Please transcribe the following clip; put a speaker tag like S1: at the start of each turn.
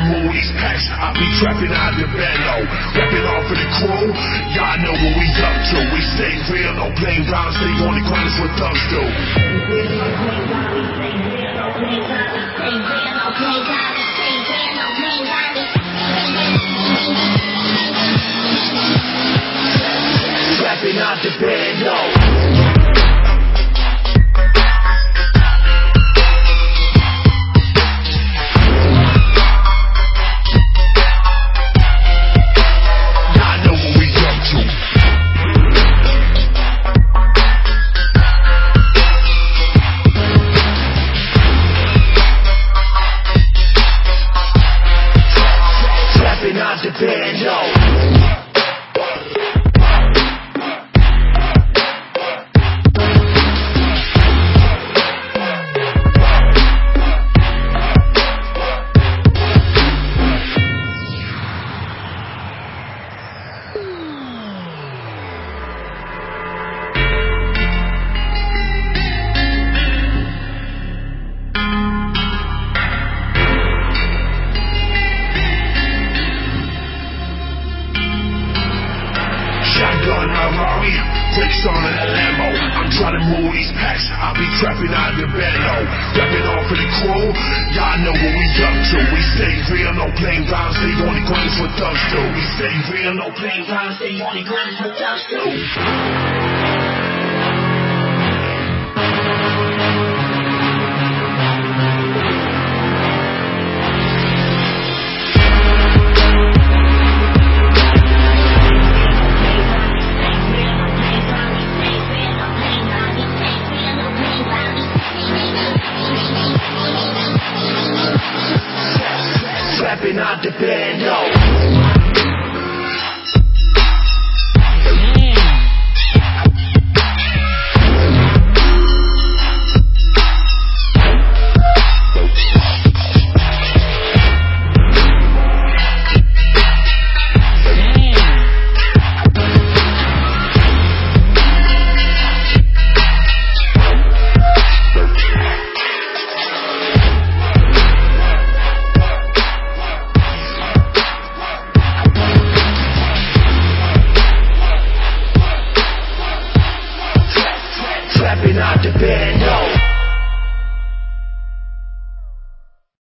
S1: move these packs, I be trapping out the bando. Rapping off of the crew, y'all know what we up to. We stay real, no playing round, stay on the grind, is what thugs do. Trapping out the bando. Out the bando. Shotgun Ferrari, brakes on in a Lambo. I'm trying to move these packs, I be trapping out the bando. Rapping off of the crew, y'all know what we up to. We stay real, no playing round, stay on the grind, is what thugs do. We stay real, no playing round, stay on the grind, is what thugs do. Trapping out the bando.